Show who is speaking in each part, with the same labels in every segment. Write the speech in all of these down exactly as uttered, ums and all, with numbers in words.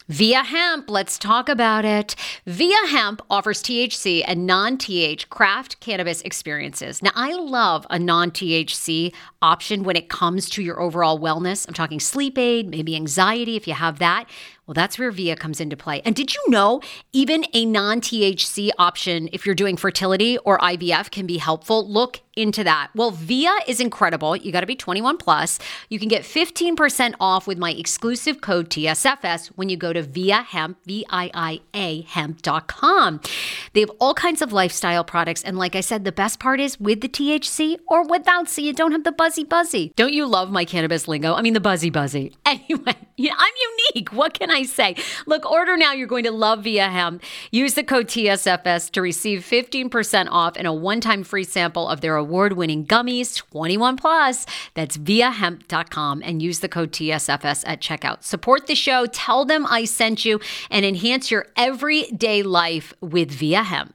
Speaker 1: Via Hemp, let's talk about it. Via Hemp offers T H C and non-T H craft cannabis experiences. Now, I love a non-T H C option when it comes to your overall wellness. I'm talking sleep aid, maybe anxiety if you have that. Well, that's where Via comes into play. And did you know even a non-T H C option, if you're doing fertility or I V F, can be helpful? Look into that. Well, Via is incredible. You got to be twenty-one plus. You can get fifteen percent off with my exclusive code T S F S when you go to Via Hemp, V I I A, hemp dot com. They have all kinds of lifestyle products. And like I said, the best part is with the T H C or without, so you don't have the buzzy buzzy. Don't you love my cannabis lingo? I mean, the buzzy buzzy. Anyway, you know, I'm unique. What can I say? Look, order now. You're going to love Via Hemp. Use the code T S F S to receive fifteen percent off and a one-time free sample of their award-winning gummies, twenty-one plus. That's via hemp dot com and use the code T S F S at checkout. Support the show. Tell them I sent you and enhance your everyday life with Via Hemp.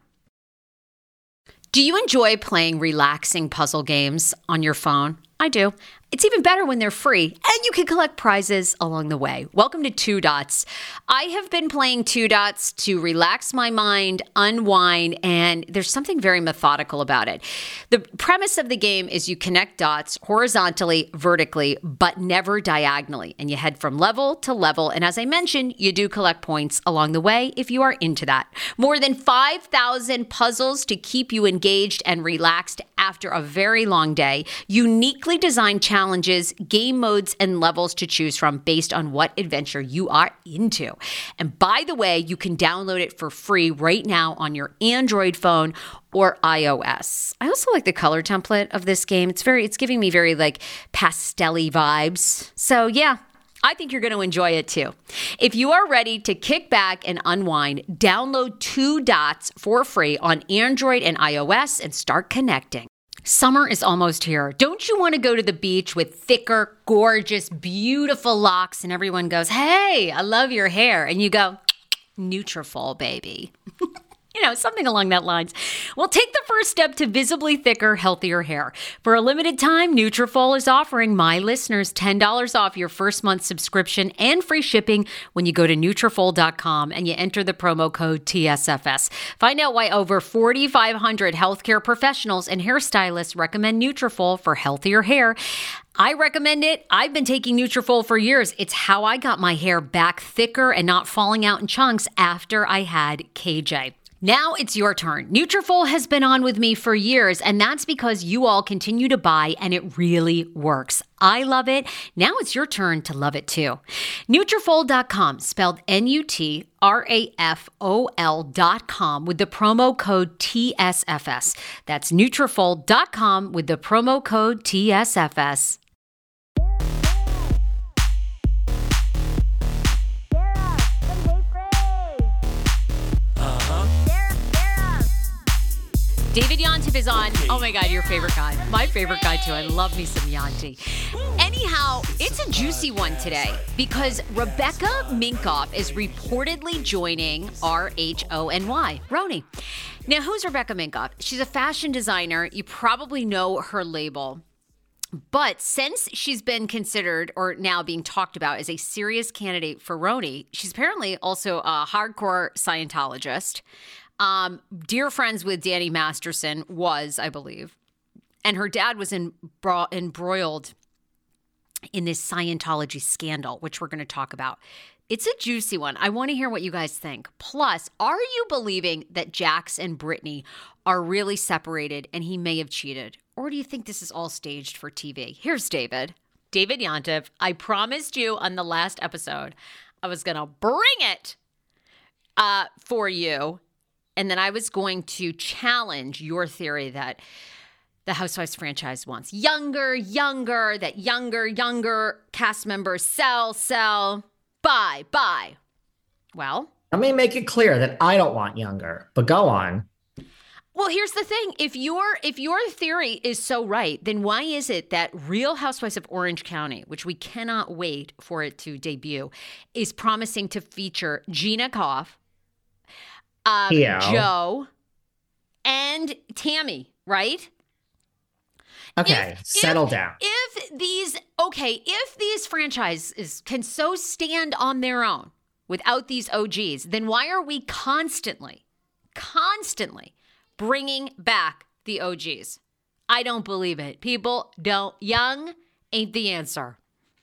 Speaker 1: Do you enjoy playing relaxing puzzle games on your phone? I do. It's even better when they're free, and you can collect prizes along the way. Welcome to Two Dots. I have been playing Two Dots to relax my mind, unwind, and there's something very methodical about it. The premise of the game is you connect dots horizontally, vertically, but never diagonally, and you head from level to level. And as I mentioned, you do collect points along the way if you are into that. More than five thousand puzzles to keep you engaged and relaxed after a very long day. Uniquely designed challenges. Challenges, game modes, and levels to choose from based on what adventure you are into. And by the way, you can download it for free right now on your Android phone or iOS. I also like the color template of this game. It's very, it's giving me very like pastel-y vibes. So yeah, I think you're going to enjoy it too. If you are ready to kick back and unwind, download Two Dots for free on Android and iOS and start connecting. Summer is almost here. Don't you want to go to the beach with thicker, gorgeous, beautiful locks and everyone goes, "Hey, I love your hair." And you go, "Nutrafol, baby." You know, something along that lines. Well, take the first step to visibly thicker, healthier hair. For a limited time, Nutrafol is offering my listeners ten dollars off your first month subscription and free shipping when you go to Nutrafol dot com and you enter the promo code T S F S. Find out why over forty-five hundred healthcare professionals and hairstylists recommend Nutrafol for healthier hair. I recommend it. I've been taking Nutrafol for years. It's how I got my hair back thicker and not falling out in chunks after I had K J. Now it's your turn. Nutrafol has been on with me for years, and that's because you all continue to buy, and it really works. I love it. Now it's your turn to love it too. Nutrafol dot com, spelled N U T R A F O L dot com with the promo code T S F S. That's Nutrafol dot com with the promo code T S F S. David Yontef is on. Oh my God, your favorite guy. My favorite guy too. I love me some Yonty. Anyhow, it's a juicy one today because Rebecca Minkoff is reportedly joining R H O N Y, Rhony. Now, who's Rebecca Minkoff? She's a fashion designer. You probably know her label. But since she's been considered or now being talked about as a serious candidate for Rhony, she's apparently also a hardcore Scientologist. Um, dear friends with Danny Masterson was, I believe, and her dad was in, bro- embroiled in this Scientology scandal, which we're going to talk about. It's a juicy one. I want to hear what you guys think. Plus, are you believing that Jax and Brittany are really separated and he may have cheated? Or do you think this is all staged for T V? Here's David. David Yontef. I promised you on the last episode I was going to bring it uh, for you. And then I was going to challenge your theory that the Housewives franchise wants younger, younger, that younger, younger cast members sell, sell, buy, buy. Well,
Speaker 2: let me make it clear that I don't want younger, but go on.
Speaker 1: Well, here's the thing. If your if your theory is so right, then why is it that Real Housewives of Orange County, which we cannot wait for it to debut, is promising to feature Gina Koff, Um, Joe, and Tammy, right?
Speaker 2: Okay,
Speaker 1: if,
Speaker 2: settle
Speaker 1: if,
Speaker 2: down.
Speaker 1: If these, okay, if these franchises can so stand on their own, without these O Gs, then why are we constantly, constantly bringing back the O Gs? I don't believe it. People don't. Young ain't the answer.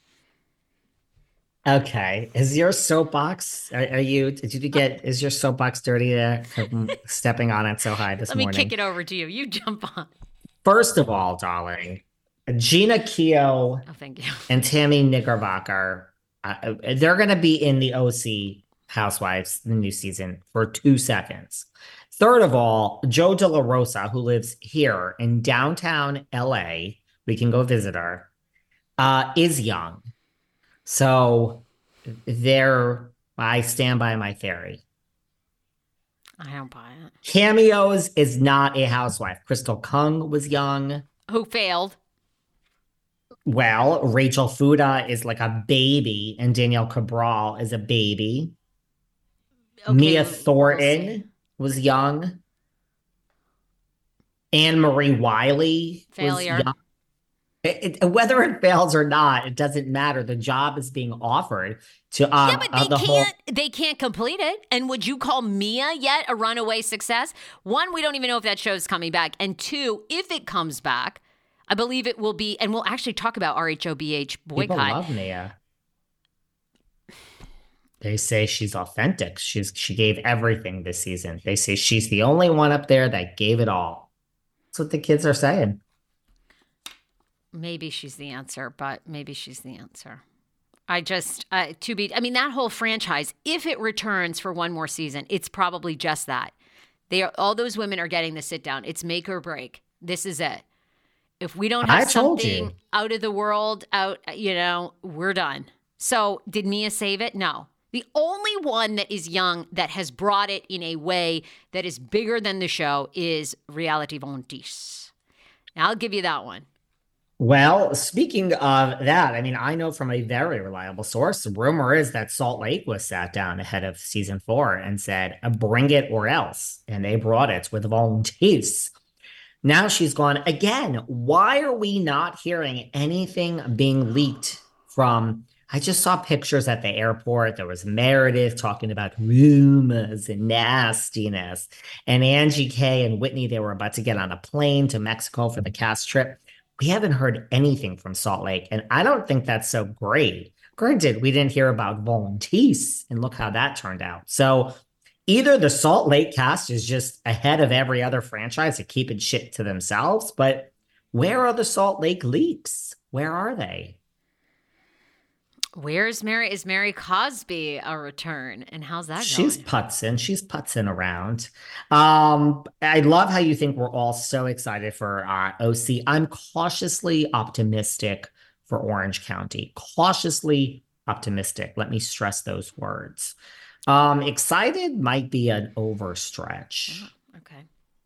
Speaker 2: Okay. Is your soapbox, are, are you, did you get, is your soapbox dirty there? I'm stepping on it so high this
Speaker 1: Let me
Speaker 2: morning.
Speaker 1: kick it over to you. You jump on.
Speaker 2: First of all, darling, Gina Keogh
Speaker 1: Oh, thank you.
Speaker 2: and Tammy Knickerbocker, uh, they're going to be in the O C Housewives, the new season, for two seconds. Third of all, Joe De La Rosa, who lives here in downtown L A, we can go visit her, uh, is young. So there, I stand by my theory.
Speaker 1: I don't buy it.
Speaker 2: Cameos is not a housewife. Crystal Kung was young.
Speaker 1: Who failed?
Speaker 2: Well, Rachel Fuda is like a baby, and Danielle Cabral is a baby.
Speaker 1: Okay,
Speaker 2: Mia
Speaker 1: we'll
Speaker 2: Thornton was young. Anne Marie Wiley
Speaker 1: Failure.
Speaker 2: was young. It, it, whether it fails or not, it doesn't matter. The job is being offered to um,
Speaker 1: Yeah, but
Speaker 2: uh,
Speaker 1: they
Speaker 2: the
Speaker 1: can't.
Speaker 2: whole.
Speaker 1: They can't complete it. And would you call Mia yet a runaway success? One, we don't even know if that show's coming back. And two, if it comes back, I believe it will be. And we'll actually talk about R H O B H boycott.
Speaker 2: People love Mia. They say she's authentic. She's she gave everything this season. They say she's the only one up there that gave it all. That's what the kids are saying.
Speaker 1: Maybe she's the answer, but maybe she's the answer. I just, uh, to be, I mean, that whole franchise, if it returns for one more season, it's probably just that. They are, all those women are getting the sit down. It's make or break. This is it. If we don't have
Speaker 2: I told
Speaker 1: something
Speaker 2: you.
Speaker 1: out of the world, out, you know, we're done. So did Mia save it? No. The only one that is young that has brought it in a way that is bigger than the show is Reality Von Teese. Now, I'll give you that one.
Speaker 2: Well, speaking of that, I mean, I know from a very reliable source, the rumor is that Salt Lake was sat down ahead of season four and said, bring it or else. And they brought it with Von Teese. Now she's gone again. Why are we not hearing anything being leaked from? I just saw pictures at the airport. There was Meredith talking about rumors and nastiness. And Angie K and Whitney, they were about to get on a plane to Mexico for the cast trip. We haven't heard anything from Salt Lake, and I don't think that's so great. Granted, we didn't hear about Von Teese, and look how that turned out. So either the Salt Lake cast is just ahead of every other franchise at keeping shit to themselves, but where are the Salt Lake leaks? Where are they?
Speaker 1: Where's Mary? Is Mary Cosby a return? And how's that
Speaker 2: She's
Speaker 1: going?
Speaker 2: putzing. She's putzing around. Um, I love how you think we're all so excited for uh, O C. I'm cautiously optimistic for Orange County. Cautiously optimistic. Let me stress those words. Um, excited might be an overstretch.
Speaker 1: Oh, okay.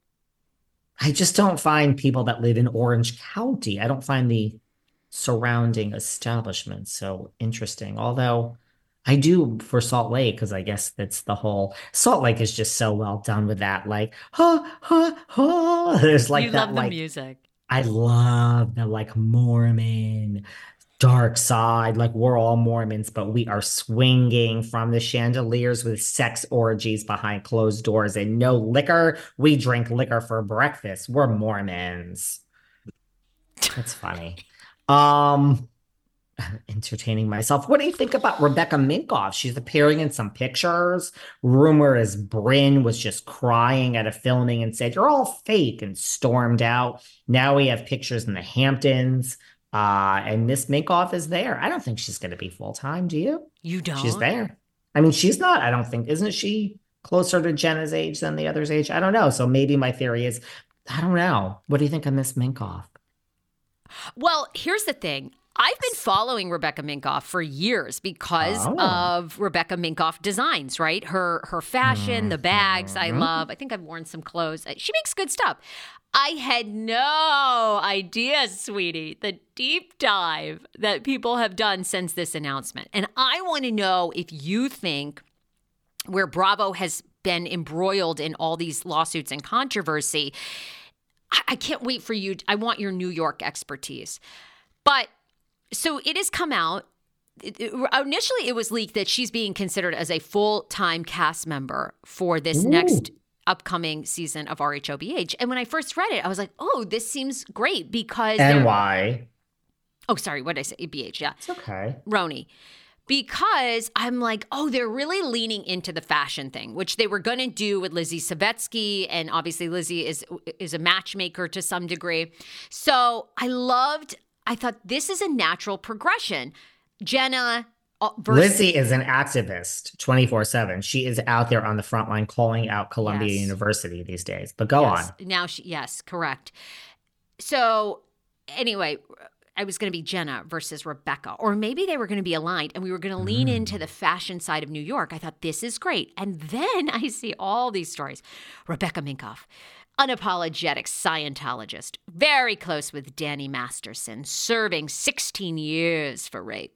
Speaker 2: I just don't find people that live in Orange County. I don't find the surrounding establishments so interesting. Although I do for Salt Lake, because I guess that's the whole Salt Lake is just so well done with that. Like, ha, ha, ha. There's like
Speaker 1: you
Speaker 2: that,
Speaker 1: love the
Speaker 2: like,
Speaker 1: music.
Speaker 2: I love the like Mormon dark side. Like, we're all Mormons, but we are swinging from the chandeliers with sex orgies behind closed doors and no liquor. We drink liquor for breakfast. We're Mormons. That's funny. Um, entertaining myself. What do you think about Rebecca Minkoff? She's appearing in some pictures. Rumor is Bryn was just crying at a filming and said, "You're all fake," and stormed out. Now we have pictures in the Hamptons. Uh, and Miss Minkoff is there. I don't think she's going to be full time. Do you?
Speaker 1: You don't?
Speaker 2: She's there. I mean, she's not. I don't think. Isn't she closer to Jenna's age than the other's age? I don't know. So maybe my theory is, I don't know. What do you think of Miss Minkoff?
Speaker 1: Well, here's the thing. I've been following Rebecca Minkoff for years because
Speaker 2: Oh.
Speaker 1: of Rebecca Minkoff designs, right? Her her fashion, the bags I
Speaker 2: Mhm.
Speaker 1: love. I think I've worn some clothes. She makes good stuff. I had no idea, sweetie, the deep dive that people have done since this announcement. And I want to know if you think where Bravo has been embroiled in all these lawsuits and controversy, I, I can't wait for you. I want your New York expertise. But so it has come out it, it, initially it was leaked that she's being considered as a full-time cast member for this
Speaker 2: Ooh.
Speaker 1: next upcoming season of R H O B H. And when I first read it, I was like, oh, this seems great because
Speaker 2: And why?
Speaker 1: Oh, sorry, what did I say? B H, yeah.
Speaker 2: It's okay.
Speaker 1: Roni. Because I'm like, oh, they're really leaning into the fashion thing, which they were going to do with Lizzie Savetsky. And obviously Lizzie is is a matchmaker to some degree. So I loved, I thought this is a natural progression. Jenna versus-
Speaker 2: Lizzie is an activist twenty-four seven. She is out there on the front line calling out Columbia
Speaker 1: Yes.
Speaker 2: University these days. But go
Speaker 1: yes.
Speaker 2: on.
Speaker 1: Now she, yes, correct. So anyway, I was going to be Jenna versus Rebecca, or maybe they were going to be aligned and we were going to lean
Speaker 2: Mm.
Speaker 1: into the fashion side of New York. I thought, this is great. And then I see all these stories. Rebecca Minkoff, unapologetic Scientologist, very close with Danny Masterson, serving sixteen years for rape.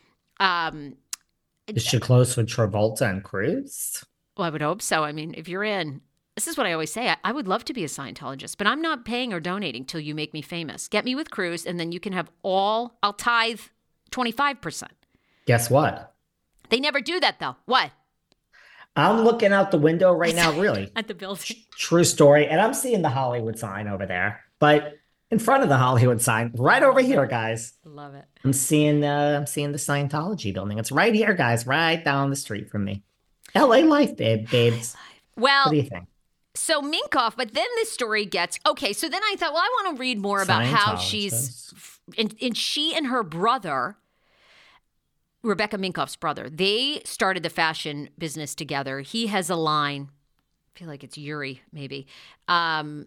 Speaker 1: Um,
Speaker 2: Is she close with Travolta and Cruz?
Speaker 1: well, I would hope so. I mean, if you're in, this is what I always say. I, I would love to be a Scientologist, but I'm not paying or donating till you make me famous. Get me with Cruz, and then you can have all, I'll tithe twenty-five percent.
Speaker 2: Guess what?
Speaker 1: They never do that, though. What?
Speaker 2: I'm looking out the window right now, really.
Speaker 1: At the building.
Speaker 2: True story. And I'm seeing the Hollywood sign over there. But in front of the Hollywood sign, right over here, guys,
Speaker 1: Love it.
Speaker 2: I'm seeing uh, I'm seeing the Scientology building. It's right here, guys, right down the street from me. L A life, babe, babes.
Speaker 1: Well,
Speaker 2: What do you think?
Speaker 1: so Minkoff, but then this story gets, okay, so then I thought, well, I want to read more about how she's, and, and she and her brother, Rebecca Minkoff's brother, they started the fashion business together. He has a line, I feel like it's Yuri, maybe, um,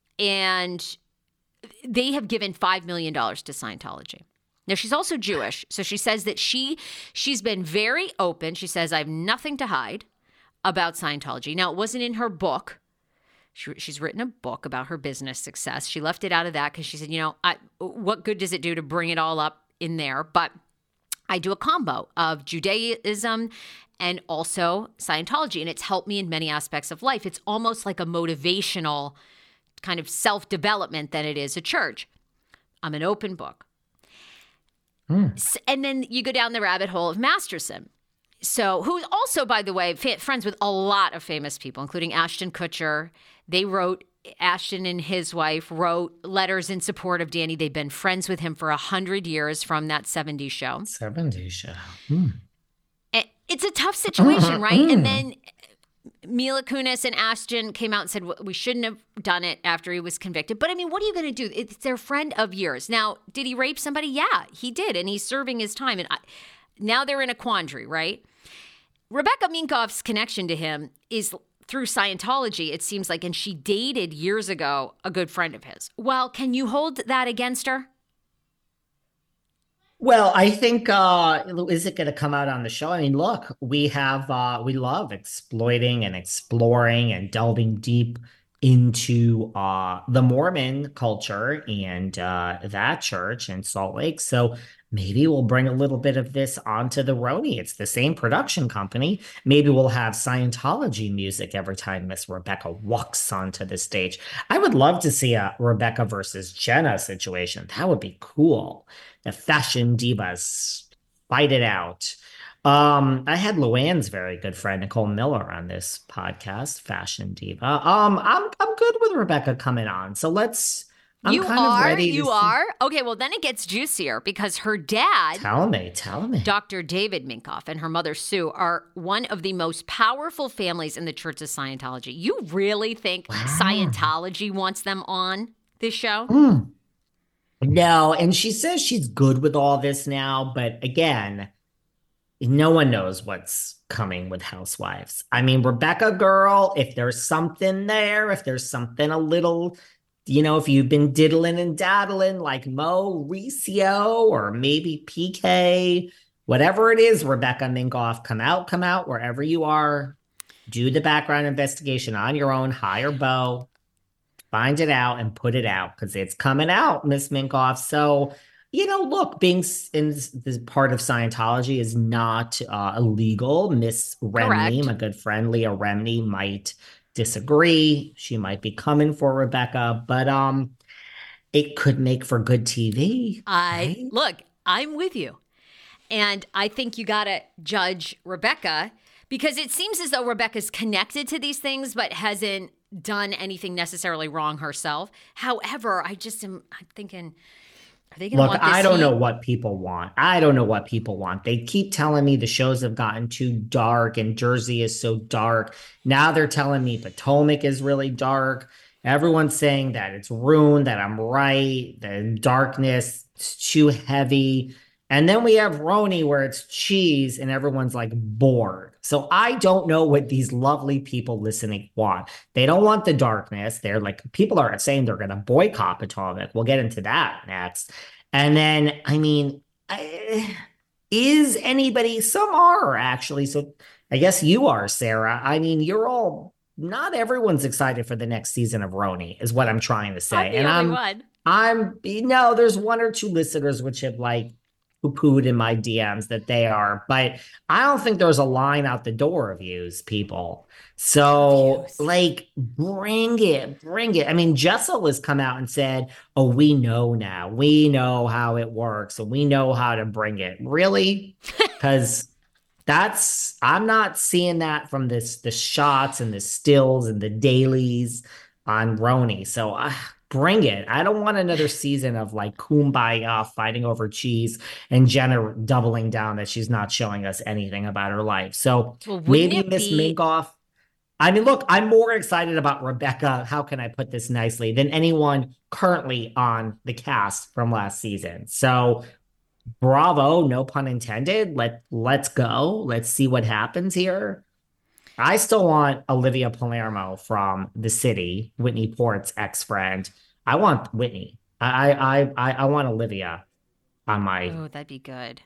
Speaker 1: and they have given five million dollars to Scientology. Now, she's also Jewish, so she says that she, she's been very open. She says, I have nothing to hide about Scientology. Now, it wasn't in her book. She, she's written a book about her business success. She left it out of that because she said, you know, I, what good does it do to bring it all up in there? But I do a combo of Judaism and also Scientology, and it's helped me in many aspects of life. It's almost like a motivational kind of self-development than it is a church. I'm an open book.
Speaker 2: Hmm.
Speaker 1: S- And then you go down the rabbit hole of Masterson. So, who's also, by the way, fa- friends with a lot of famous people, including Ashton Kutcher. They wrote, Ashton and his wife wrote letters in support of Danny. They've been friends with him for a hundred years from that seventies show.
Speaker 2: seventies show. Hmm.
Speaker 1: And it's a tough situation, right?
Speaker 2: Mm.
Speaker 1: And then Mila Kunis and Ashton came out and said, we shouldn't have done it after he was convicted. But I mean, what are you going to do? It's their friend of years. Now, did he rape somebody? Yeah, he did. And he's serving his time. And I, now they're in a quandary, right? Rebecca Minkoff's connection to him is through Scientology, it seems like, and she dated years ago a good friend of his. Well, can you hold that against her?
Speaker 2: Well, I think, uh, is it going to come out on the show? I mean, look, we have, uh, we love exploiting and exploring and delving deep into uh, the Mormon culture and uh, that church in Salt Lake. So maybe we'll bring a little bit of this onto the Roni. It's the same production company. Maybe we'll have Scientology music every time Miss Rebecca walks onto the stage. I would love to see a Rebecca versus Jenna situation. That would be cool. The fashion divas fight it out. Um, I had Luann's very good friend Nicole Miller on this podcast, Fashion Diva. Um, I'm I'm good with Rebecca coming on. So let's. I'm
Speaker 1: you
Speaker 2: kind
Speaker 1: are.
Speaker 2: Of ready
Speaker 1: you
Speaker 2: to
Speaker 1: are. Okay. Well, then it gets juicier because her dad,
Speaker 2: tell me, tell me,
Speaker 1: Doctor David Minkoff, and her mother Sue are one of the most powerful families in the Church of Scientology. You really think
Speaker 2: wow.
Speaker 1: Scientology wants them on this show?
Speaker 2: Mm. No, and she says she's good with all this now, but again, no one knows what's coming with Housewives. I mean, Rebecca girl, if there's something there, if there's something a little, you know, if you've been diddling and daddling like Mo Ricio or maybe P K, whatever it is, Rebecca Minkoff, come out, come out wherever you are, do the background investigation on your own, hire Bo. Find it out and put it out because it's coming out, Miss Minkoff. So, you know, look, being in this part of Scientology is not uh, illegal. Miss Remney,
Speaker 1: Correct.
Speaker 2: my good friend Leah Remney, might disagree. She might be coming for Rebecca, but um, it could make for good T V.
Speaker 1: I
Speaker 2: right?
Speaker 1: look, I'm with you. And I think you got to judge Rebecca because it seems as though Rebecca's connected to these things but hasn't done anything necessarily wrong herself. However, I just am I'm thinking, are they going to want this
Speaker 2: I don't
Speaker 1: heat?
Speaker 2: know what people want. I don't know what people want. They keep telling me the shows have gotten too dark and Jersey is so dark. Now they're telling me Potomac is really dark. Everyone's saying that it's ruined, that I'm right, the darkness is too heavy. And then we have Roni where it's cheese and everyone's like bored. So I don't know what these lovely people listening want. They don't want the darkness. They're like, people are saying they're going to boycott Potomac. We'll get into that next. And then, I mean, I, is anybody, some are actually. So I guess you are, Sarah. I mean, you're all, not everyone's excited for the next season of Roni is what I'm trying to say.
Speaker 1: I'm the
Speaker 2: and
Speaker 1: only
Speaker 2: I'm,
Speaker 1: one.
Speaker 2: I'm, no, there's one or two listeners which have like, poo-pooed in my D Ms that they are, but I don't think there's a line out the door of yous, people. So,
Speaker 1: Views.
Speaker 2: like, bring it, bring it. I mean, Jessel has come out and said, oh, we know now. We know how it works, and we know how to bring it. Really? Because that's, I'm not seeing that from this, the shots and the stills and the dailies on Roni. So, uh, bring it. I don't want another season of like kumbaya fighting over cheese and Jenna doubling down that she's not showing us anything about her life. So
Speaker 1: Well,
Speaker 2: maybe
Speaker 1: wouldn't it
Speaker 2: Miss
Speaker 1: be-
Speaker 2: Minkoff. I mean, look, I'm more excited about Rebecca. How can I put this nicely than anyone currently on the cast from last season? So bravo, no pun intended. Let, let's go. Let's see what happens here. I still want Olivia Palermo from The City, Whitney Port's ex-friend. I want Whitney. I I I I want Olivia on my.
Speaker 1: Oh, that'd be good.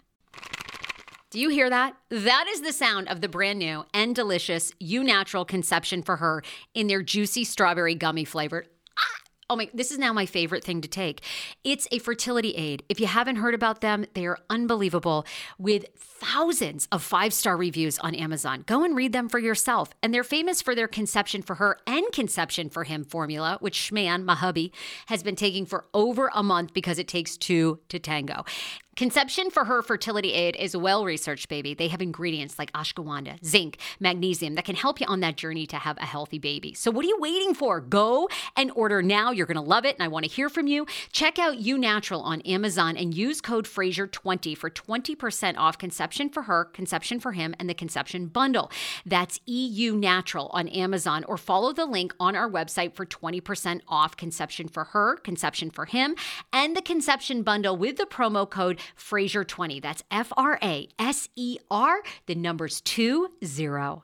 Speaker 1: Do you hear that? That is the sound of the brand new and delicious Eu Natural Conception for Her in their juicy strawberry gummy flavored. Oh my, this is now my favorite thing to take. It's a fertility aid. If you haven't heard about them, they are unbelievable with thousands of five-star reviews on Amazon. Go and read them for yourself. And they're famous for their Conception for Her and Conception for Him formula, which Schman, my hubby, has been taking for over a month because it takes two to tango. Conception for Her fertility aid is well-researched, baby. They have ingredients like ashwagandha, zinc, magnesium that can help you on that journey to have a healthy baby. So what are you waiting for? Go and order now. You're going to love it, and I want to hear from you. Check out Eu Natural on Amazon and use code Fraser twenty for twenty percent off Conception for Her, Conception for Him, and the Conception Bundle. That's E U Natural on Amazon, or follow the link on our website for twenty percent off Conception for Her, Conception for Him, and the Conception Bundle with the promo code Fraser twenty. That's F R A S E R, the numbers two zero.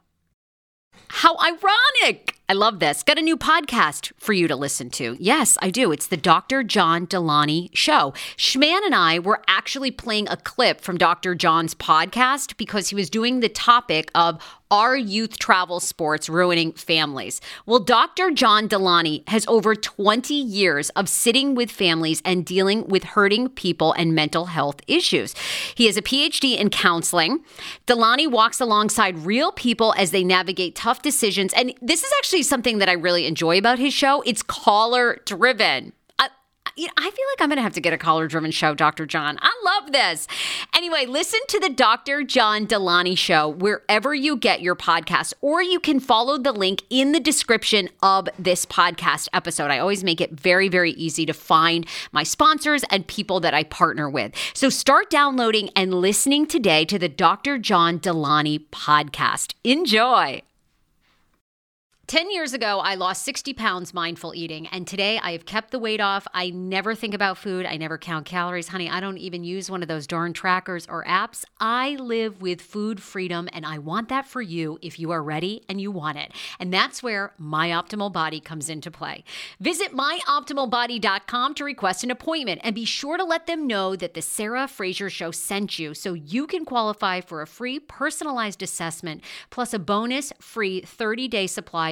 Speaker 1: How ironic. I love this. Got a new podcast for you to listen to. Yes, I do. It's the Doctor John Delaney Show. Schman and I were actually playing a clip from Doctor John's podcast because he was doing the topic of Are Youth Travel Sports Ruining Families? Well, Doctor John Delaney has over twenty years of sitting with families and dealing with hurting people and mental health issues. He has a P H D in counseling. Delaney walks alongside real people as they navigate tough decisions. And this is actually something that I really enjoy about his show. It's caller driven. You know, I feel like I'm going to have to get a caller-driven show, Doctor John. I love this. Anyway, listen to the Doctor John Delaney Show wherever you get your podcast, or you can follow the link in the description of this podcast episode. I always make it very, very easy to find my sponsors and people that I partner with. So start downloading and listening today to the Doctor John Delaney podcast. Enjoy. ten years ago, I lost sixty pounds mindful eating, and today I have kept the weight off. I never think about food. I never count calories. Honey, I don't even use one of those darn trackers or apps. I live with food freedom, and I want that for you if you are ready and you want it. And that's where My Optimal Body comes into play. Visit my optimal body dot com to request an appointment, and be sure to let them know that the Sarah Fraser Show sent you so you can qualify for a free personalized assessment plus a bonus free thirty-day supply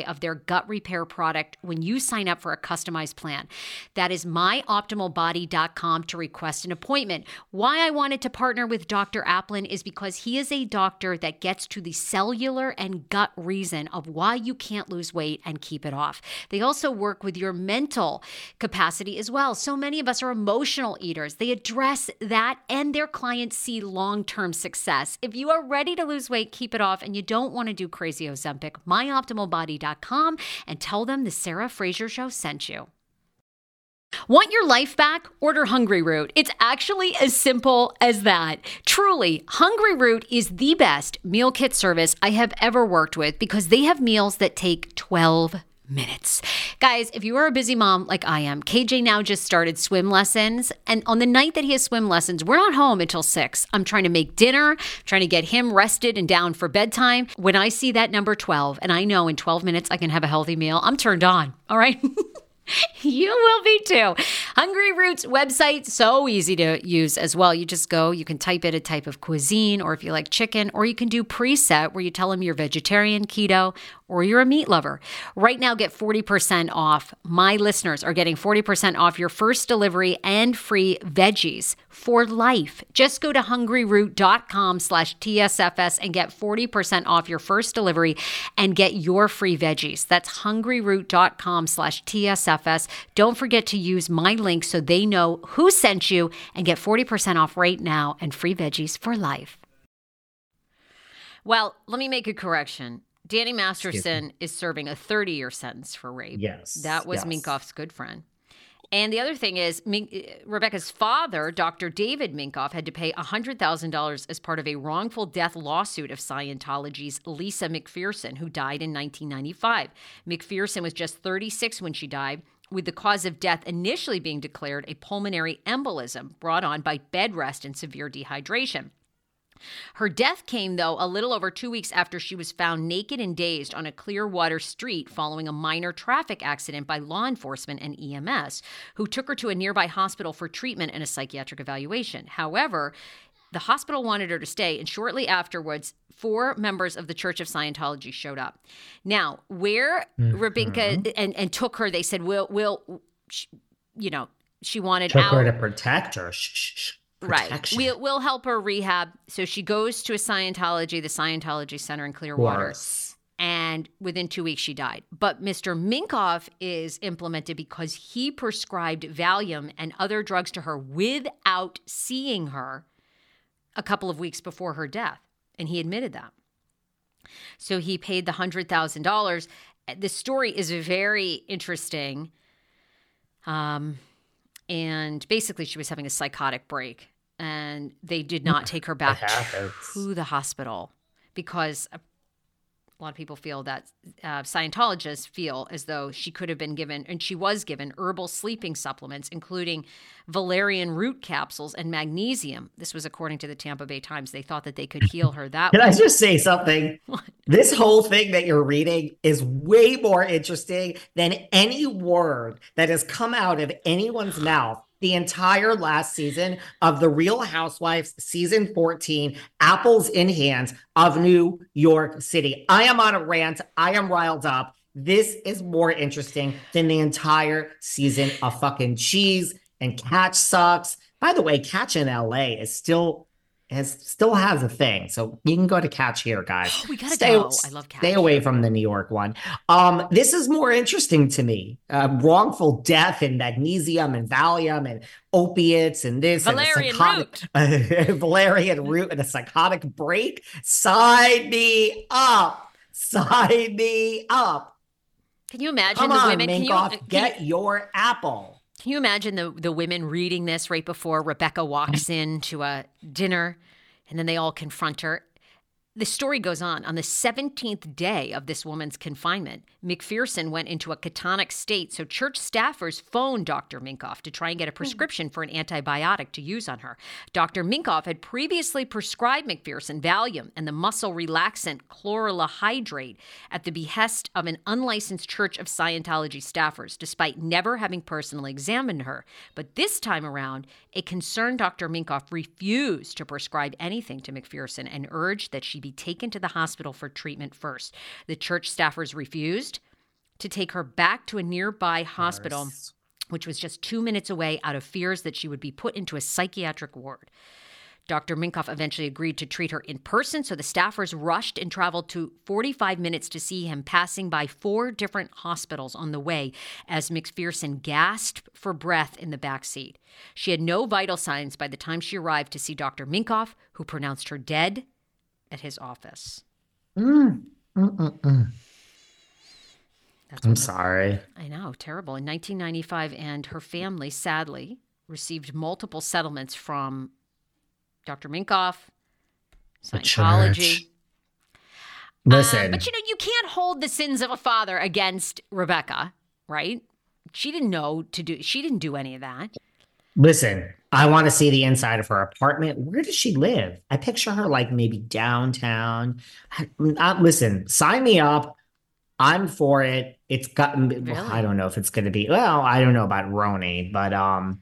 Speaker 1: of their gut repair product when you sign up for a customized plan. That is my optimal body dot com to request an appointment. Why I wanted to partner with Doctor Applin is because he is a doctor that gets to the cellular and gut reason of why you can't lose weight and keep it off. They also work with your mental capacity as well. So many of us are emotional eaters. They address that and their clients see long-term success. If you are ready to lose weight, keep it off, and you don't want to do crazy Ozempic, my optimal body dot com and tell them the Sarah Fraser Show sent you. Want your life back? Order Hungry Root. It's actually as simple as that. Truly, Hungry Root is the best meal kit service I have ever worked with because they have meals that take twelve minutes. Guys, if you are a busy mom like I am, K J now just started swim lessons. And on the night that he has swim lessons, we're not home until six. I'm trying to make dinner, trying to get him rested and down for bedtime. When I see that number twelve, and I know in twelve minutes I can have a healthy meal, I'm turned on. All right. You will be too. Hungry Root's website, so easy to use as well. You just go, you can type in a type of cuisine, or if you like chicken, or you can do preset where you tell them you're vegetarian, keto, or you're a meat lover. Right now, get forty percent off. My listeners are getting forty percent off your first delivery and free veggies for life. Just go to hungryroot.com slash TSFS and get forty percent off your first delivery and get your free veggies. That's hungryroot.com slash TSFS. Don't forget to use my link so they know who sent you and get forty percent off right now and free veggies for life. Well, let me make a correction. Danny Masterson is serving a thirty-year sentence for rape.
Speaker 2: Yes.
Speaker 1: That was
Speaker 2: yes.
Speaker 1: Minkoff's good friend. And the other thing is, Rebecca's father, Doctor David Minkoff, had to pay one hundred thousand dollars as part of a wrongful death lawsuit of Scientology's Lisa McPherson, who died in nineteen ninety-five. McPherson was just thirty-six when she died, with the cause of death initially being declared a pulmonary embolism brought on by bed rest and severe dehydration. Her death came, though, a little over two weeks after she was found naked and dazed on a Clearwater street following a minor traffic accident by law enforcement and E M S, who took her to a nearby hospital for treatment and a psychiatric evaluation. However, the hospital wanted her to stay, and shortly afterwards, four members of the Church of Scientology showed up. Now, where mm-hmm. Rebecca and, and took her, they said, we'll, we'll, you know, she wanted
Speaker 2: took
Speaker 1: out.
Speaker 2: her to protect her. Shh, shh, shh.
Speaker 1: Protection. Right. We'll, we'll help her rehab. So she goes to a Scientology, the Scientology Center in Clearwater. And within two weeks, she died. But Mister Minkoff is implemented because he prescribed Valium and other drugs to her without seeing her a couple of weeks before her death. And he admitted that. So he paid the one hundred thousand dollars. The story is very interesting. Um, and basically, she was having a psychotic break. And they did not take her back to the hospital because a lot of people feel that uh, Scientologists feel as though she could have been given, and she was given, herbal sleeping supplements, including valerian root capsules and magnesium. This was according to the Tampa Bay Times. They thought that they could heal her that
Speaker 2: Can
Speaker 1: way.
Speaker 2: I just say something? What? This whole thing that you're reading is way more interesting than any word that has come out of anyone's mouth the entire last season of The Real Housewives, season fourteen, Apples in Hands of New York City. I am on a rant. I am riled up. This is more interesting than the entire season of fucking Cheese, and Catch sucks. By the way, Catch in L A is still has still has a thing. So you can go to Catch here, guys.
Speaker 1: We gotta
Speaker 2: stay,
Speaker 1: go. I love Catch.
Speaker 2: Stay away from the New York one. Um, this is more interesting to me. Uh, wrongful death and magnesium and Valium and opiates and this
Speaker 1: Valerian
Speaker 2: and psychotic, root. Valerian root and a psychotic break. Sign me up. Sign me up.
Speaker 1: Can you imagine
Speaker 2: Come
Speaker 1: the
Speaker 2: on,
Speaker 1: women?
Speaker 2: Minkoff,
Speaker 1: can you,
Speaker 2: get
Speaker 1: can,
Speaker 2: your apple.
Speaker 1: Can you imagine the, the women reading this right before Rebecca walks in to a dinner and then they all confront her? The story goes on. On the seventeenth day of this woman's confinement, McPherson went into a catonic state, so church staffers phoned Doctor Minkoff to try and get a prescription for an antibiotic to use on her. Doctor Minkoff had previously prescribed McPherson Valium and the muscle relaxant chlorella at the behest of an unlicensed Church of Scientology staffers, despite never having personally examined her. But this time around, a concerned Doctor Minkoff refused to prescribe anything to McPherson and urged that she be taken to the hospital for treatment first. The church staffers refused, to take her back to a nearby hospital, which was just two minutes away, out of fears that she would be put into a psychiatric ward. Doctor Minkoff eventually agreed to treat her in person, so the staffers rushed and traveled to forty-five minutes to see him, passing by four different hospitals on the way as McPherson gasped for breath in the back seat. She had no vital signs by the time she arrived to see Doctor Minkoff, who pronounced her dead at his office.
Speaker 2: Mm. Mm-mm-mm.
Speaker 1: That's
Speaker 2: I'm
Speaker 1: what-
Speaker 2: sorry.
Speaker 1: I know, terrible. In nineteen ninety-five, and her family, sadly, received multiple settlements from Doctor Minkoff,
Speaker 2: The
Speaker 1: Scientology.
Speaker 2: church. Listen,
Speaker 1: Um, but, you know, you can't hold the sins of a father against Rebecca, right? She didn't know to do, she didn't do any of that.
Speaker 2: listen, I want to see the inside of her apartment. Where does she live? I picture her like maybe downtown. I, I- listen, sign me up. I'm for it. It's got,
Speaker 1: Really?
Speaker 2: I don't know if it's going to be, well, I don't know about Roni, but um,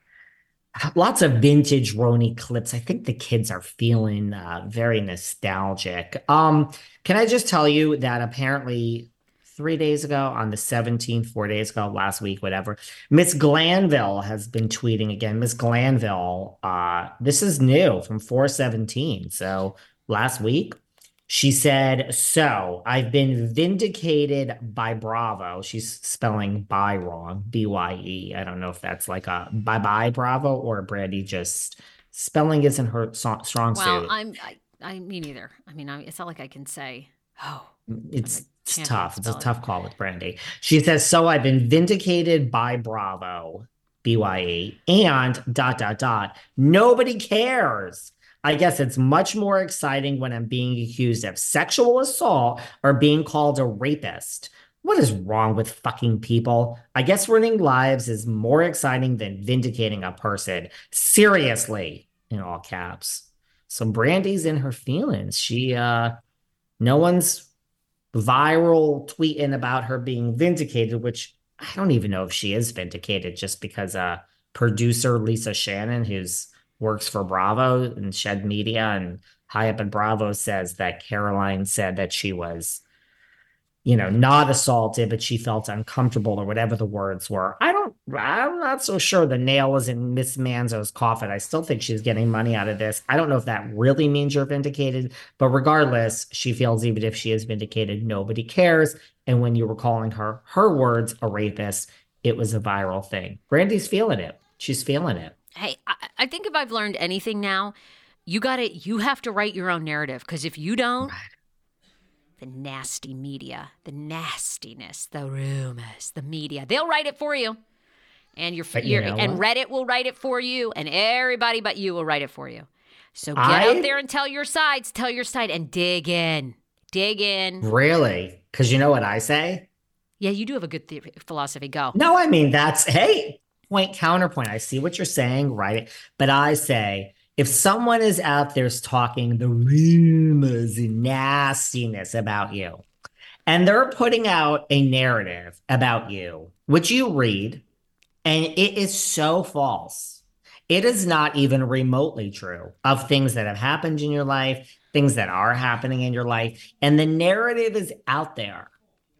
Speaker 2: lots of vintage Roni clips. I think the kids are feeling uh, very nostalgic. Um, can I just tell you that apparently three days ago, on the seventeenth, four days ago, last week, whatever, Miss Glanville has been tweeting again. Miss Glanville, uh, this is new from four seventeen. So last week, she said, so I've been vindicated by Bravo. She's spelling by wrong, B Y E. I don't know if that's like a bye-bye Bravo or Brandy just spelling isn't her so- strong
Speaker 1: Well,
Speaker 2: suit.
Speaker 1: I'm, I, I me neither. I mean, I, it's not like I can say, oh,
Speaker 2: It's,
Speaker 1: I'm a
Speaker 2: it's
Speaker 1: champion
Speaker 2: tough. It's a
Speaker 1: speller.
Speaker 2: tough call with Brandy. She says, so I've been vindicated by Bravo, B Y E, and dot, dot, dot. Nobody cares. I guess it's much more exciting when I'm being accused of sexual assault or being called a rapist. What is wrong with fucking people? I guess ruining lives is more exciting than vindicating a person. Seriously, in all caps. So Brandy's in her feelings. She, uh, no one's viral tweeting about her being vindicated, which I don't even know if she is vindicated, just because uh producer Lisa Shannon, who's works for Bravo and Shed Media and high up in Bravo, says that Caroline said that she was, you know, not assaulted, but she felt uncomfortable or whatever the words were. I don't, I'm not so sure the nail is in Miss Manzo's coffin. I still think she's getting money out of this. I don't know if that really means you're vindicated, but regardless, she feels even if she is vindicated, nobody cares. And when you were calling her, her words, a rapist, it was a viral thing. Brandy's feeling it. She's feeling it.
Speaker 1: Hey, I, I think if I've learned anything now, you got to, you have to write your own narrative, because if you don't, the nasty media, the nastiness, the rumors, the media, they'll write it for you. And your,
Speaker 2: But you
Speaker 1: your
Speaker 2: know
Speaker 1: and
Speaker 2: what?
Speaker 1: Reddit will write it for you, and everybody but you will write it for you. So get
Speaker 2: I-
Speaker 1: out there and tell your sides, tell your side, and dig in, dig in.
Speaker 2: Really? Because you know what I say?
Speaker 1: Yeah, you do have a good theory, philosophy. Go.
Speaker 2: No, I mean, that's, hey, point, counterpoint. I see what you're saying, right? But I say, if someone is out there talking the rumors and nastiness about you, and they're putting out a narrative about you, which you read, and it is so false. It is not even remotely true of things that have happened in your life, things that are happening in your life, and the narrative is out there.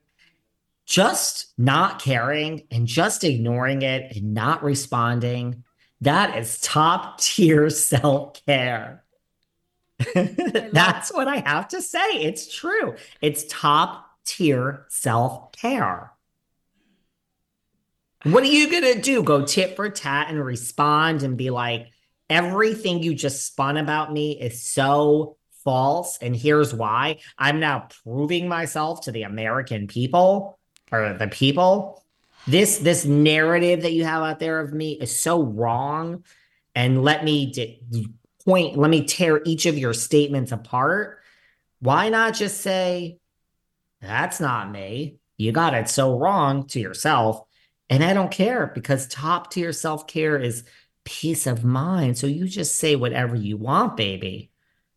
Speaker 2: Just not caring and just ignoring it and not responding, that is top tier self-care. That's what I have to say. It's true. It's top tier self-care. What are you going to do? Go tit for tat and respond and be like, everything you just spun about me is so false, and here's why. I'm now proving myself to the American people. Or the people, this this narrative that you have out there of me is so wrong, and let me d- point, let me tear each of your statements apart. Why not just say, that's not me. You got it so wrong to yourself, and I don't care, because top tier self-care is peace of mind. So you just say whatever you want, baby.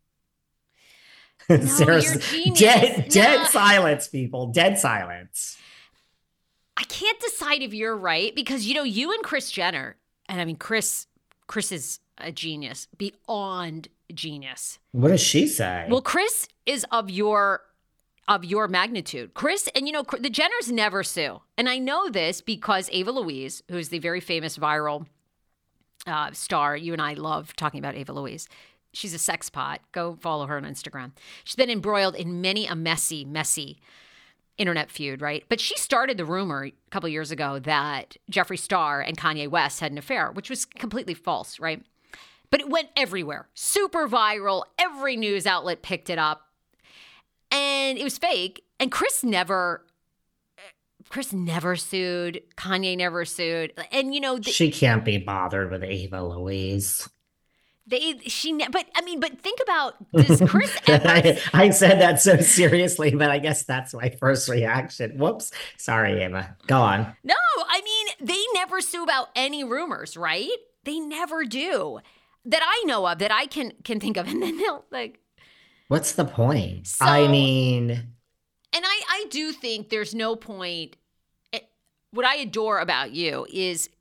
Speaker 1: No,
Speaker 2: Sarah's
Speaker 1: you're genius.
Speaker 2: dead, dead
Speaker 1: No.
Speaker 2: silence, people. Dead silence.
Speaker 1: I can't decide if you're right, because, you know, you and Kris Jenner, and I mean, Chris, Chris is a genius, beyond genius.
Speaker 2: What does she say?
Speaker 1: Well, Chris is of your of your magnitude. Kris, and you know, the Jenners never sue. And I know this because Ava Louise, who's the very famous viral uh, star, you and I love talking about Ava Louise. She's a sex pot. Go follow her on Instagram. She's been embroiled in many a messy, messy internet feud, right? But she started the rumor a couple years ago that Jeffree Star and Kanye West had an affair, which was completely false, right? But it went everywhere. Super viral. Every news outlet picked it up. And it was fake. And Kris never, Kris never sued. Kanye never sued. And, you know. The,
Speaker 2: she can't be bothered with Ava Louise.
Speaker 1: They, she, but I mean, but think about, does Kris ever?
Speaker 2: I, I said that so seriously, but I guess that's my first reaction. Whoops. Sorry, Ava. Go on.
Speaker 1: No, I mean, they never sue about any rumors, right? They never do. That I know of, that I can can think of. And then they'll like.
Speaker 2: What's the point?
Speaker 1: So,
Speaker 2: I mean.
Speaker 1: And I, I do think there's no point. It, what I adore about you is,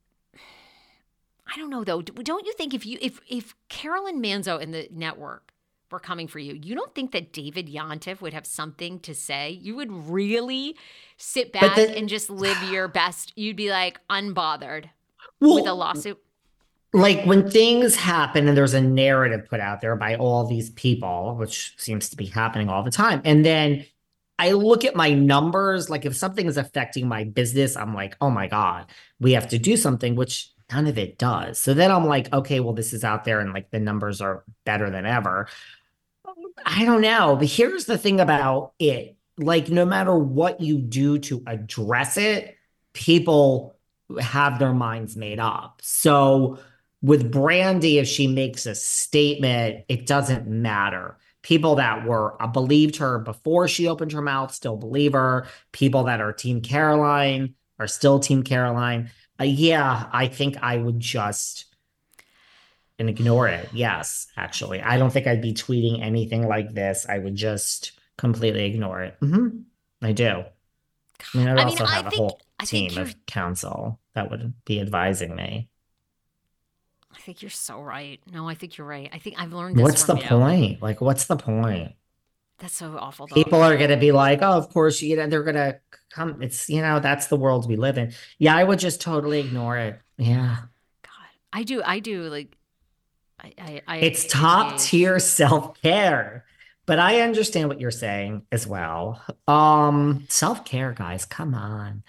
Speaker 1: I don't know though. Don't you think if you if if Carolyn Manzo and the network were coming for you, you don't think that David Yontef would have something to say? You would really sit back the, and just live your best. You'd be like unbothered well, with a lawsuit.
Speaker 2: Like when things happen and there's a narrative put out there by all these people, which seems to be happening all the time, and then I look at my numbers, like if something is affecting my business, I'm like, oh my God, we have to do something, which none of it does. So then I'm like, okay, well, this is out there and like the numbers are better than ever. I don't know. But here's the thing about it. Like no matter what you do to address it, people have their minds made up. So with Brandi, if she makes a statement, it doesn't matter. People that were uh, believed her before she opened her mouth still believe her. People that are Team Caroline are still Team Caroline. Uh, yeah, I think I would just and ignore it. Yes, actually. I don't think I'd be tweeting anything like this. I would just completely ignore it. Mm-hmm. I do. I mean, I'd I also mean, have I a think, whole team of counsel that would be advising me.
Speaker 1: I think you're so right. No, I think you're right. I think I've learned this
Speaker 2: What's
Speaker 1: from
Speaker 2: the
Speaker 1: you.
Speaker 2: point? Like, what's the point?
Speaker 1: That's so awful. Though.
Speaker 2: People are going to be like, oh, of course, you know, they're going to come. It's, you know, that's the world we live in. Yeah, I would just totally ignore it. Yeah.
Speaker 1: God, I do. I do. Like, I, I, I
Speaker 2: it's top tier self-care. But I understand what you're saying as well. Um, self-care, guys, come on.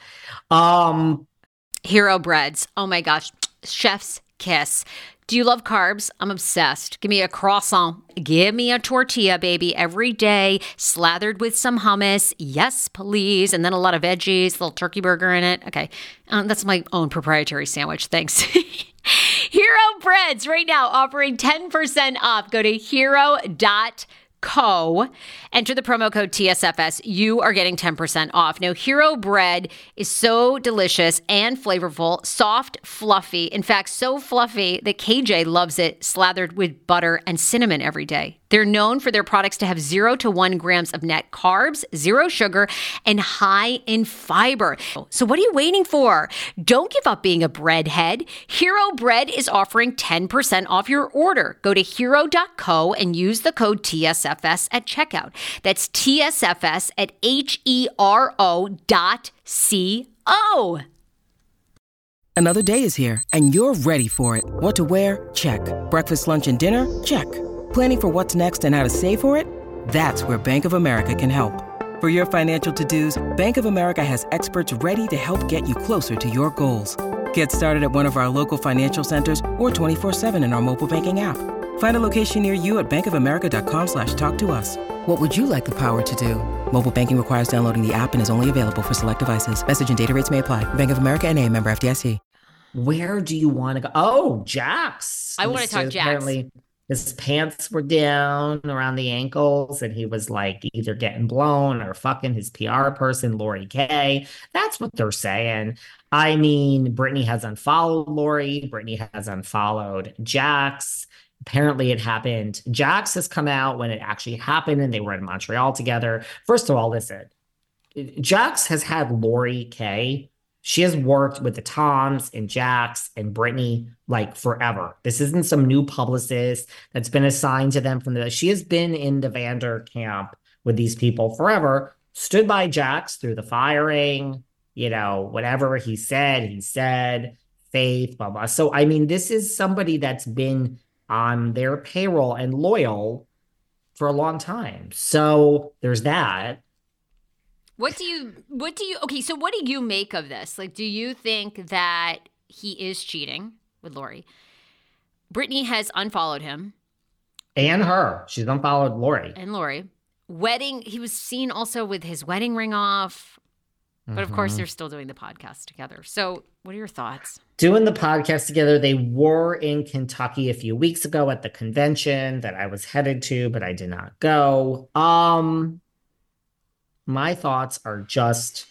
Speaker 2: Um,
Speaker 1: Hero breads. Oh my gosh. Chef's kiss. Do you love carbs? I'm obsessed. Give me a croissant. Give me a tortilla, baby, every day, slathered with some hummus. Yes, please. And then a lot of veggies, a little turkey burger in it. Okay. Um, that's my own proprietary sandwich. Thanks. Hero Breads right now offering ten percent off. Go to hero dot co. Enter the promo code T S F S. You are getting ten percent off. Now, Hero Bread is so delicious and flavorful, soft, fluffy. In fact, so fluffy that K J loves it slathered with butter and cinnamon every day. They're known for their products to have zero to one grams of net carbs, zero sugar, and high in fiber. So what are you waiting for? Don't give up being a breadhead. Hero Bread is offering ten percent off your order. Go to hero dot co and use the code T S F S at checkout. That's T S F S at H E R O dot C O.
Speaker 3: Another day is here, and you're ready for it. What to wear? Check. Breakfast, lunch, and dinner? Check. Planning for what's next and how to save for it? That's where Bank of America can help. For your financial to-dos, Bank of America has experts ready to help get you closer to your goals. Get started at one of our local financial centers or twenty-four seven in our mobile banking app. Find a location near you at bankofamerica.com slash talk to us. What would you like the power to do? Mobile banking requires downloading the app and is only available for select devices. Message and data rates may apply. Bank of America N A, member F D I C.
Speaker 2: Where do you want to go? Oh, Jax.
Speaker 1: I want to talk Jax.
Speaker 2: Apparently his pants were down around the ankles and he was like either getting blown or fucking his P R person, Lori Kay. That's what they're saying. I mean, Brittany has unfollowed Lori. Brittany has unfollowed Jax. Apparently it happened. Jax has come out when it actually happened and they were in Montreal together. First of all, listen, Jax has had Lori Kay. She has worked with the Toms and Jax and Brittany like forever. This isn't some new publicist that's been assigned to them from the, she has been in the Vander camp with these people forever. stood by Jax through the firing, you know, whatever he said, he said, faith, blah, blah. So, I mean, this is somebody that's been on their payroll and loyal for a long time. So there's that.
Speaker 1: What do you, what do you, okay, so what do you make of this? Like, do you think that he is cheating with Lori? Brittany has unfollowed him.
Speaker 2: And her. She's unfollowed Lori.
Speaker 1: And Lori. Wedding, he was seen also with his wedding ring off. But of mm-hmm. course, they're still doing the podcast together. So what are your thoughts?
Speaker 2: Doing the podcast together. They were in Kentucky a few weeks ago at the convention that I was headed to, but I did not go. Um, my thoughts are just,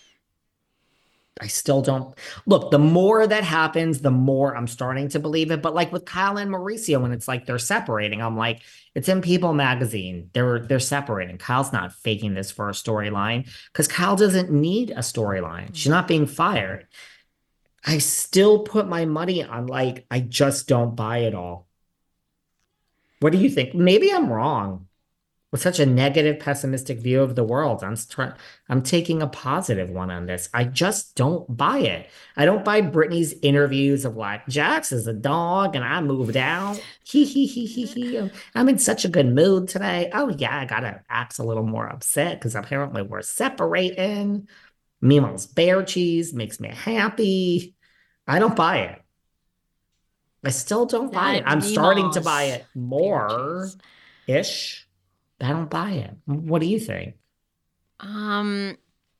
Speaker 2: I still don't. Look, the more that happens, the more I'm starting to believe it. But like with Kyle and Mauricio, when it's like they're separating, I'm like, it's in People magazine. They're they're separating. Kyle's not faking this for a storyline because Kyle doesn't need a storyline. She's not being fired. I still put my money on, like, I just don't buy it all. What do you think? Maybe I'm wrong. With such a negative, pessimistic view of the world, I'm trying. I'm taking a positive one on this. I just don't buy it. I don't buy Brittany's interviews of like, Jax is a dog and I moved out. He he he he he. I'm in such a good mood today. Oh yeah, I gotta act a little more upset because apparently we're separating. Mimo's bear cheese makes me happy. I don't buy it. I still don't buy it. I'm starting to buy it more ish. I don't buy it. What do you think?
Speaker 1: Um,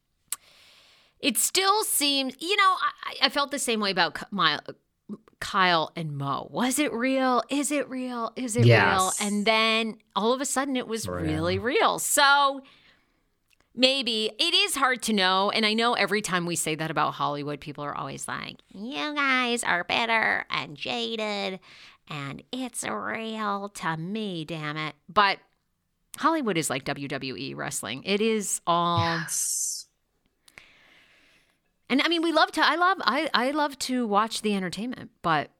Speaker 1: it still seems, you know, I, I felt the same way about my, Kyle and Mo. Was it real? Is it real? Is it
Speaker 2: yes.
Speaker 1: real? And then all of a sudden it was real. really real. So maybe it is hard to know. And I know every time we say that about Hollywood, people are always like, you guys are bitter and jaded and it's real to me, damn it. But Hollywood is like W W E wrestling. It is all.
Speaker 2: Yes.
Speaker 1: And I mean, we love to, I love, I, I love to watch the entertainment, but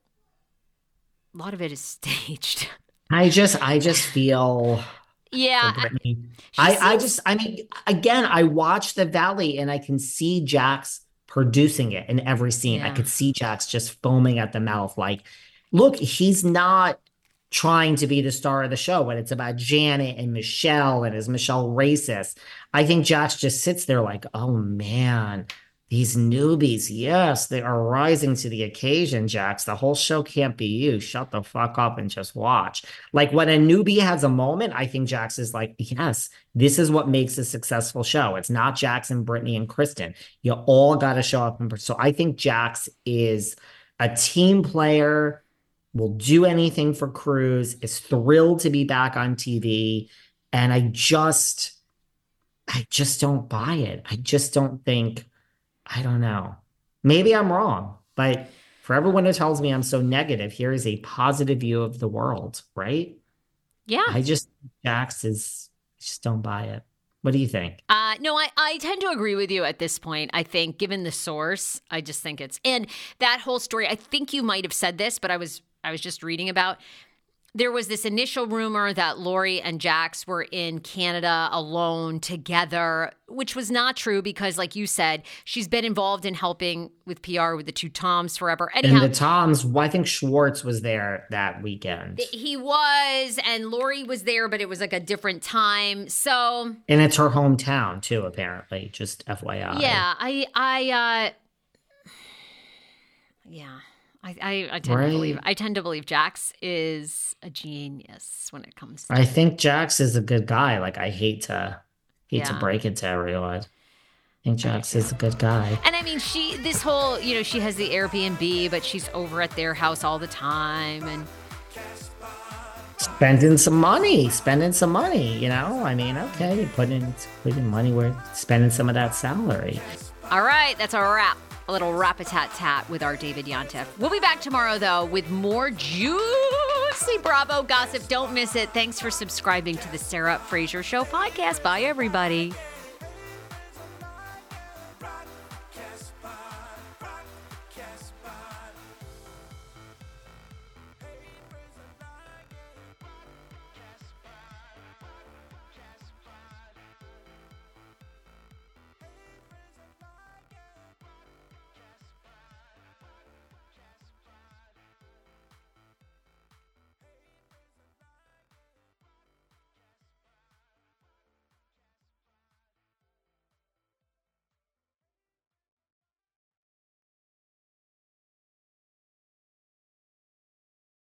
Speaker 1: a lot of it is staged.
Speaker 2: I just, I just feel.
Speaker 1: Yeah.
Speaker 2: I, I,
Speaker 1: seems,
Speaker 2: I just, I mean, again, I watch The Valley and I can see Jax producing it in every scene. Yeah. I could see Jax just foaming at the mouth. Like, look, he's not trying to be the star of the show, but it's about Janet and Michelle, and is Michelle racist? I think Jax just sits there like, oh man, these newbies, yes, they are rising to the occasion, Jax. The whole show can't be you. Shut the fuck up and just watch. Like when a newbie has a moment, I think Jax is like, yes, this is what makes a successful show. It's not Jax and Brittany and Kristen. You all got to show up. And so I think Jax is a team player, will do anything for Cruz, is thrilled to be back on T V. And I just, I just don't buy it. I just don't think, I don't know. Maybe I'm wrong, but for everyone who tells me I'm so negative, here is a positive view of the world, right?
Speaker 1: Yeah.
Speaker 2: I just, Jax is, I just don't buy it. What do you think?
Speaker 1: Uh, no, I, I tend to agree with you at this point. I think given the source, I just think it's, and that whole story, I think you might have said this, but I was I was just reading about, there was this initial rumor that Lori and Jax were in Canada alone together, which was not true because, like you said, she's been involved in helping with P R with the two Toms forever. Anyhow,
Speaker 2: and the Toms, I think Schwartz was there that weekend.
Speaker 1: He was, and Lori was there, but it was like a different time. So,
Speaker 2: and it's her hometown too, apparently. Just F Y I.
Speaker 1: Yeah, I, I, uh, yeah. I, I, I tend
Speaker 2: right.
Speaker 1: to believe I tend to believe Jax is a genius when it comes to
Speaker 2: I think Jax is a good guy. Like I hate to hate
Speaker 1: yeah.
Speaker 2: to break it to everyone. I think Jax is a good guy.
Speaker 1: And I mean she this whole, you know, she has the Airbnb, but she's over at their house all the time and
Speaker 2: spending some money, spending some money, you know? I mean, okay, putting putting money where spending some of that salary.
Speaker 1: All right, that's a wrap. A little rap-a-tat-tat with our David Yontef. We'll be back tomorrow, though, with more juicy Bravo gossip. Don't miss it. Thanks for subscribing to the Sarah Fraser Show podcast. Bye, everybody.